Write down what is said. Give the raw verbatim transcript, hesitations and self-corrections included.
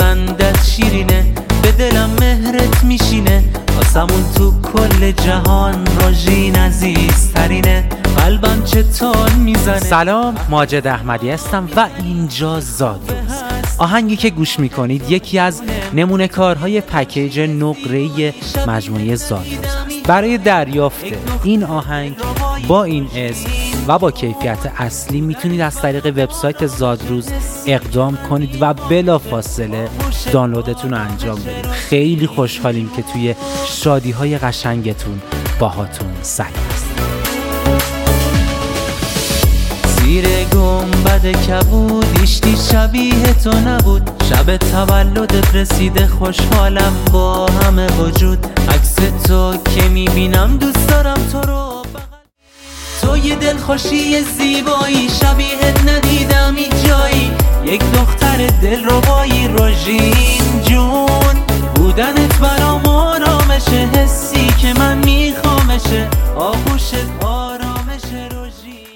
خندت شیرینه، به دلم مهرت میشینه، آسمون تو کل جهان روژین عزیزترینه، قلبم چطور میزنه. سلام، ماجد احمدی هستم و اینجا زادروز. آهنگی که گوش میکنید یکی از نمونه کارهای پکیج نقره‌ای مجموعه زادروز است. برای دریافت این آهنگ با این اسم و با کیفیت اصلی میتونید از طریق وبسایت زادروز اقدام کنید و بلافاصله دانلودتون رو انجام بدید. خیلی خوشحالیم که توی شادی‌های قشنگتون باهاتون سعی است. زیر گنبد کبود ایشتی شبیه تو نبود، شب تولدت رسیده خوشحالم با همه وجود، عکس تو که میبینم دوست دارم تو رو، تو یه دلخوشی زیبایی شبیهت ندیدم هیچ جایی، یک دختر دل ربایی روژین جون، بودنت برام آرامشه، حسی که من میخوامشه، آغوشت آرامشه.